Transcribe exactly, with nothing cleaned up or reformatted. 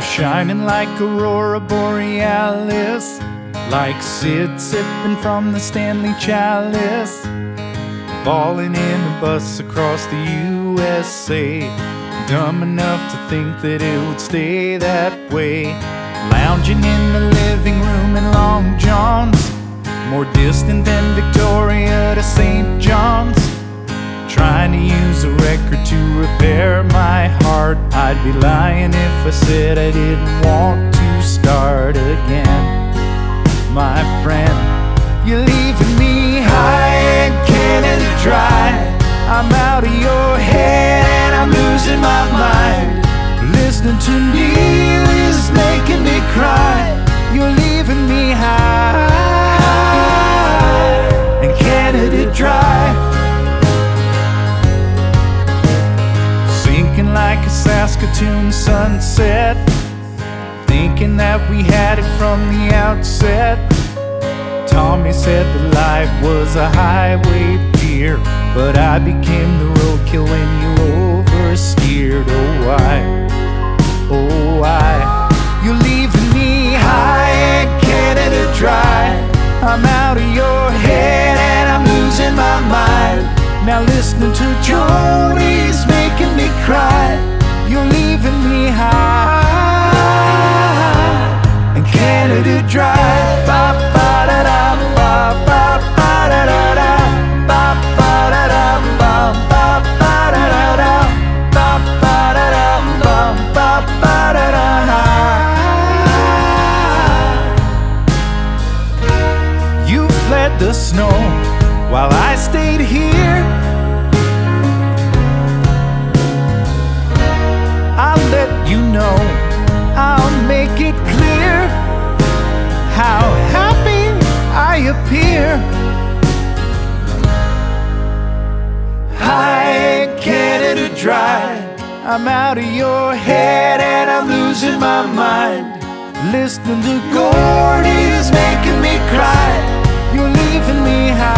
shining like Aurora Borealis, like Sid sipping from the Stanley Chalice, balling in a bus across the U S A, dumb enough to think that it would stay that way, lounging in the living room in Long John's, more distant than Victoria to Saint John's, trying to use a record to repair my heart. I'd be lying if I said I didn't want to start again. My friend, you're leaving me high and Canada dry. I'm out of your head and I'm losing my mind. Listening to Neil is making me cry. You're leaving me high and Canada dry. Sinking like a Saskatoon sunset, thinking that we had it from the outset. Tommy said that life was a highway dear, but I became the roadkill when you oversteered. Oh why, oh why, you're leaving me high and Canada dry. I'm out of your head and I'm losing my mind. Now listening to Joni's making me cry. You're leaving me high and Canada dry. Ba ba da da ba ba ba da da da ba ba da da ba ba ba da da da ba ba da da ba ba ba da da. You fled the snow while I stayed here. I'll let you know, I'll make it clear how happy I appear. High and Canada dry. I'm out of your head and I'm losing my mind. Listening to Gordy's making me cry. You're leaving me high